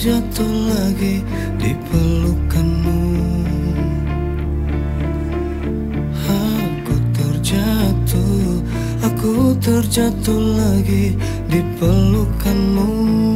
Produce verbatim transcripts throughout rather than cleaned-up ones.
terjatuh lagi di pelukanmu. Aku terjatuh, aku terjatuh lagi di pelukanmu.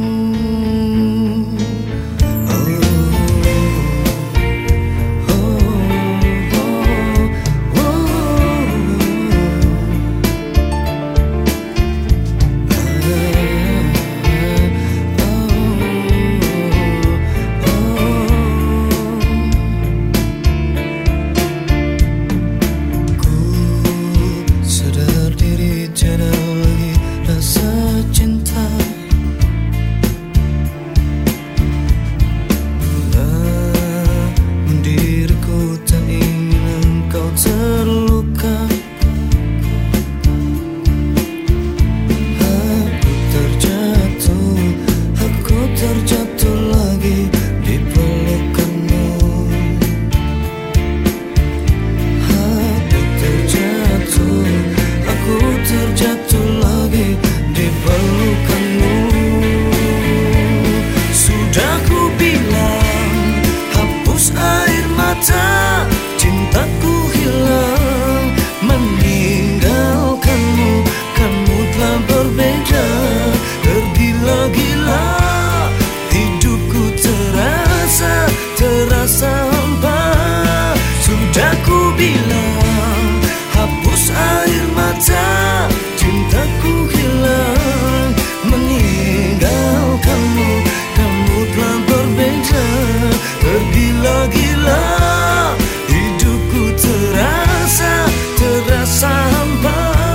Terjatuh lagi di pelukanmu. Aku terjatuh, aku terjatuh lagi di pelukanmu. Sudah ku bilang, hapus air mata, cintaku hilang, meninggalkanmu. Kamu telah berbeda, tergila-gila. Terasa hampa. Sudah ku bilang, hapus air mata, cintaku hilang, meninggalkanmu. Kamu telah berbeda, tergila-gila. Hidupku terasa, terasa hampa.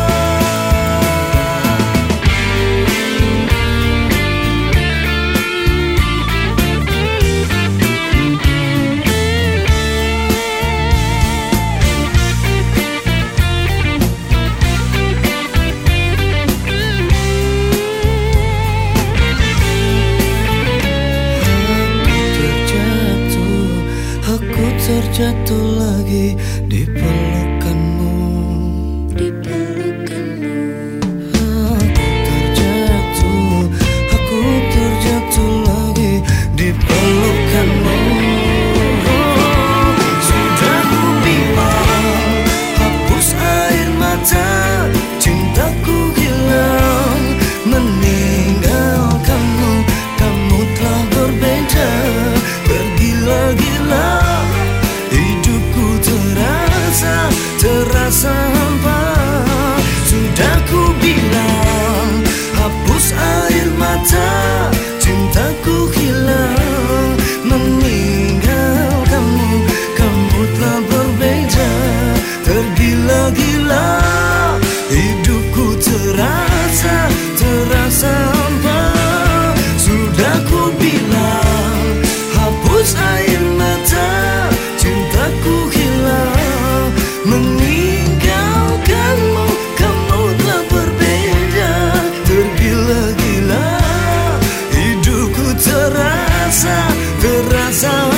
Terjatuh lagi di pelukanmu. Di pelukanmu. Aku terjatuh, aku terjatuh lagi di pelukanmu. Sudah ku bilang, hapus air mata, cintaku hilang, meninggalkanmu. Kamu telah berbeda, tergila-gila. Terasa hampa. Sudah ku bilang, hapus air mata, cintaku hilang, meninggalkanmu. Kamu telah berbeda, tergila-gila. Hidupku terasa, terasa hampa. Sudah ku bilang, hapus air mata, cintaku hilang, meninggalkanmu. Kamu telah berbeda, tergila-gila. Hidupku terasa, terasa